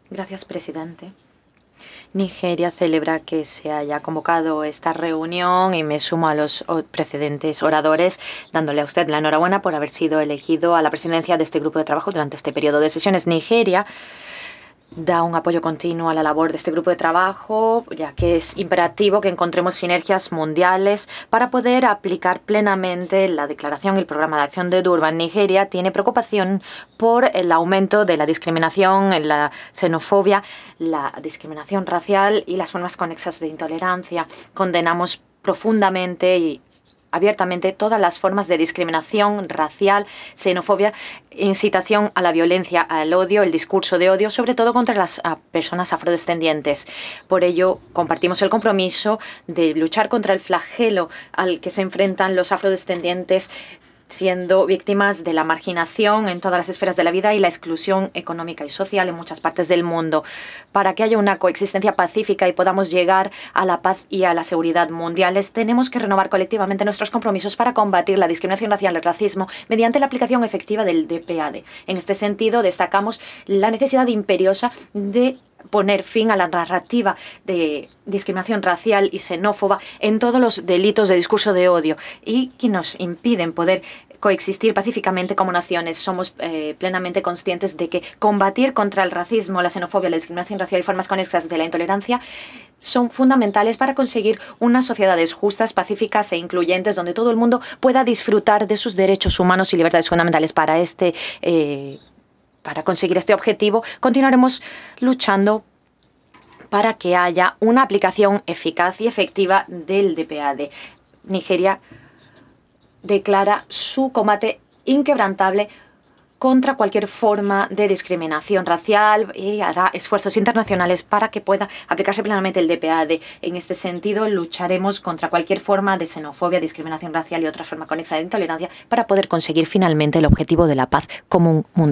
Gracias, presidente. Nigeria celebra que se haya convocado esta reunión y me sumo a los precedentes oradores, dándole a usted la enhorabuena por haber sido elegido a la presidencia de este grupo de trabajo durante este periodo de sesiones. Nigeria da un apoyo continuo a la labor de este grupo de trabajo, ya que es imperativo que encontremos sinergias mundiales para poder aplicar plenamente la declaración y el programa de acción de Durban. Nigeria tiene preocupación por el aumento de la discriminación, la xenofobia, la discriminación racial y las formas conexas de intolerancia. Condenamos profundamente y abiertamente todas las formas de discriminación racial, xenofobia, incitación a la violencia, al odio, el discurso de odio, sobre todo contra las personas afrodescendientes. Por ello, compartimos el compromiso de luchar contra el flagelo al que se enfrentan los afrodescendientes, siendo víctimas de la marginación en todas las esferas de la vida y la exclusión económica y social en muchas partes del mundo. Para que haya una coexistencia pacífica y podamos llegar a la paz y a la seguridad mundiales, tenemos que renovar colectivamente nuestros compromisos para combatir la discriminación racial y el racismo mediante la aplicación efectiva del DPAD. En este sentido, destacamos la necesidad imperiosa de poner fin a la narrativa de discriminación racial y xenófoba en todos los delitos de discurso de odio y que nos impiden poder coexistir pacíficamente como naciones. Somos plenamente conscientes de que combatir contra el racismo, la xenofobia, la discriminación racial y formas conexas de la intolerancia son fundamentales para conseguir unas sociedades justas, pacíficas e incluyentes donde todo el mundo pueda disfrutar de sus derechos humanos y libertades fundamentales. Para conseguir este objetivo, continuaremos luchando para que haya una aplicación eficaz y efectiva del DPAD. Nigeria declara su combate inquebrantable contra cualquier forma de discriminación racial y hará esfuerzos internacionales para que pueda aplicarse plenamente el DPAD. En este sentido, lucharemos contra cualquier forma de xenofobia, discriminación racial y otra forma conexa de intolerancia para poder conseguir finalmente el objetivo de la paz común mundial.